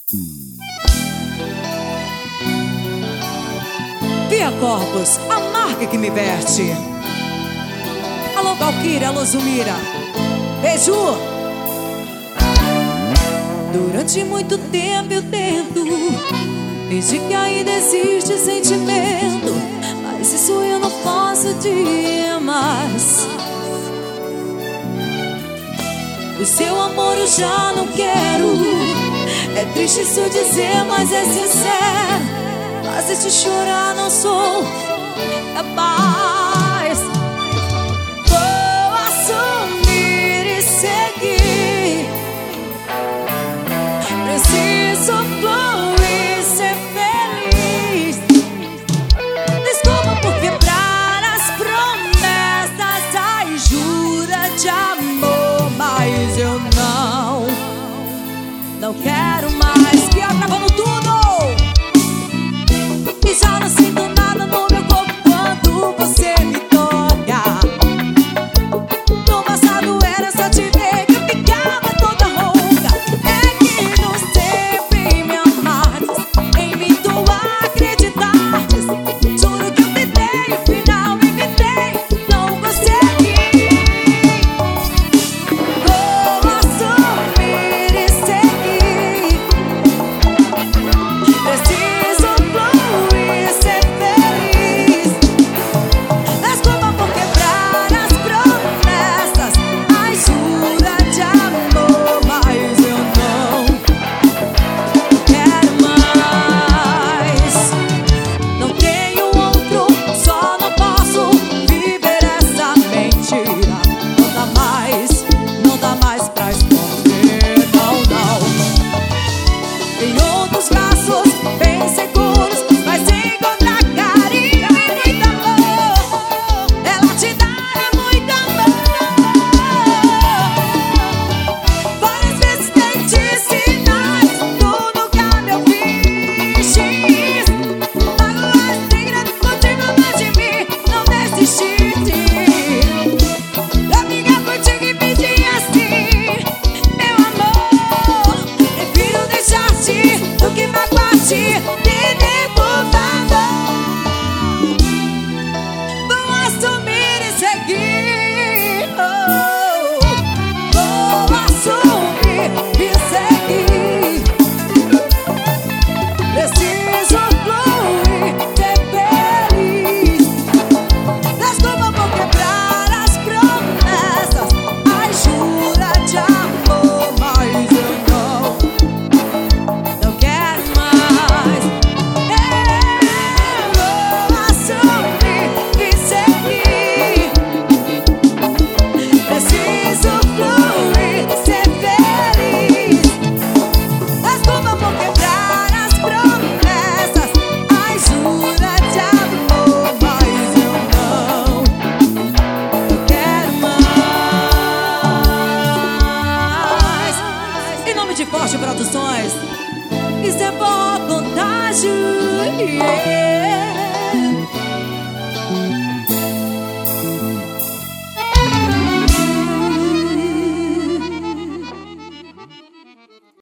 Via Corpus, a marca que me veste. Alô Valquíria, alô Zumira, beijo. Durante muito tempo eu tento fingir que ainda existe sentimento, mas isso eu não posso dizer mais. O seu amor eu já não quero. É triste isso dizer, mas é sincero. Fazer te chorar não sou capaz. Vou assumir e seguir. Preciso fluir, ser feliz. Desculpa por quebrar as promessas, ai, jura de amor, mas eu não quero mais. Que acabamos tudo. E já não sinto nada no meu corpo quando você me toca. No passado era só te ver que eu ficava toda rouca. É que não sempre me amaste, em mim tu acreditaste. Juro que eu tentei, o final evitei, não consegui. Vou assumir e seguir. Preciso fluir, ser feliz. Desculpa por quebrar as promessas, ai, jura de amor, mas eu não quero mais. Não tenho outro, só não posso viver essa mentira. Não dá mais pra esconder, não. Em outros braços, bem seguros, vai se encontrar carinho e muito amor. Ela te dará muito amor. Várias vezes tentei sinais, tu nunca me ouviste. Agora segredo contigo, mas de mim não desististe. Eu fiquei contigo e pedi assim, meu amor, prefiro deixar-te do que magoar-te. Me dê, por favor. Vou assumir e seguir. Vou assumir e seguir. Preciso fluir, ser feliz. Desculpa por quebrar as promessas, ai, jura de amor, mas eu não quero mais. Eu vou assumir e seguir. Preciso fluir, ser feliz. Desculpa por quebrar as promessas, ai, jura de amor, mas eu não quero mais. Em nome de Forte Produções, isso é boa contágio.